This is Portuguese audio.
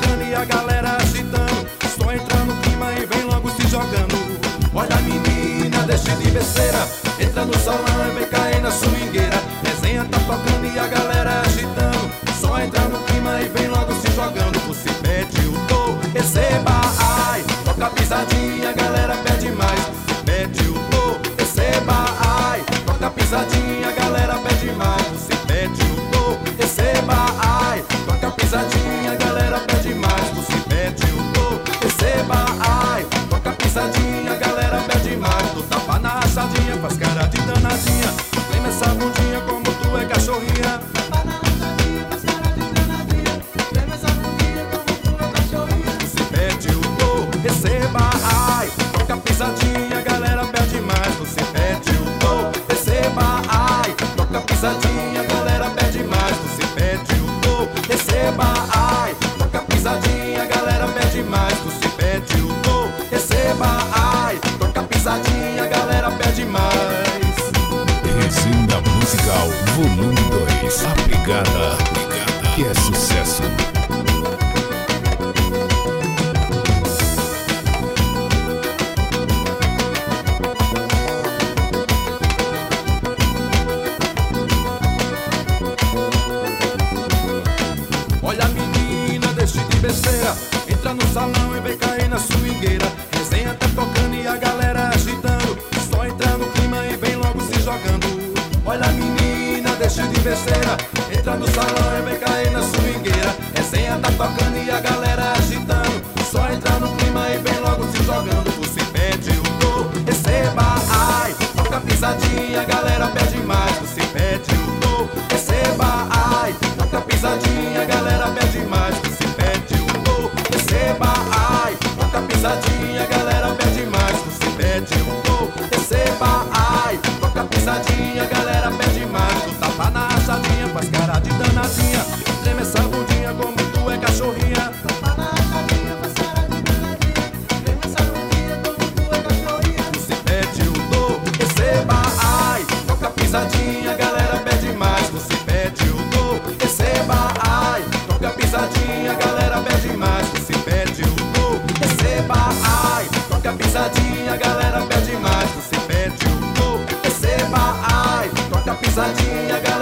tocando e a galera agitando. Só entra no clima e vem logo se jogando. Olha menina, deixa de besteira, entra no salão e vem cair na swingueira. Resenha tá tocando e a galera agitando. Só entra no clima e vem logo se jogando. Você pede o dor, receba, ai. Toca pisadinha, a galera pede mais. Você pede o dor, receba, ai. Toca pisadinha, a galera pede mais. Você pede o dor, receba, ai. Toca pisadinha, a galera pede mais. Você pede o dor, receba, ai. Toca pisadinha, a galera pede mais. Tu tapa na rachadinha, faz cara de danadinha. Lembra essa bundinha como tu é cachorrinha. Tapa na rachadinha, faz cara de danadinha. Lembra essa bundinha como tu é cachorrinha. Você pede o dor, receba, ai. Toca pisadinha, a galera pede mais. Você pede o dor, receba, ai. Toca pisadinha, a galera pede mais. Você pede o dor, receba, ai. Toca pisadinha, a galera pede mais. Você pede o dor, receba, ai. Toca pisadinha, a galera pede mais. Resenha Musical Volume 2. A pegada que é sucesso. Olha menina, deixe de besteira, entra no salão e vem cair na swingueira. Resenha tá tocando e a galera agitando. Só entra no clima e vem logo se jogando. Olha menina, deixe de besteira, entra no salão e vem cair na swingueira. Resenha tá tocando e a galera agitando. Só entra no clima e vem logo se jogando. Você pede o dor, receba, ai. Toca pisadinha, a galera pede mais. Você pede o dor, receba, ai. Toca pisadinha, a galera pede mais. Você pede o dor, receba, ai. Toca pisadinha, a galera pede mais. Você pede o dor, receba, ai. Toca pisadinha, a galera pede mais. Tu tapa na rachadinha, faz cara de danadinha. Treme essa bundinha como tu é cachorrinha. Tapa na rachadinha, faz cara de danadinha. Lembra essa bundinha como tu é cachorrinha. Você pede o dor, receba, ai. Toca pisadinha, a galera pede mais. Você pede o dor, receba, ai. Toca pisadinha, a galera pede mais. Você pede o dor, receba, ai. Toca pisadinha, a galera pede mais. Você pede o dor, receba, ai. Toca pisadinha, a galera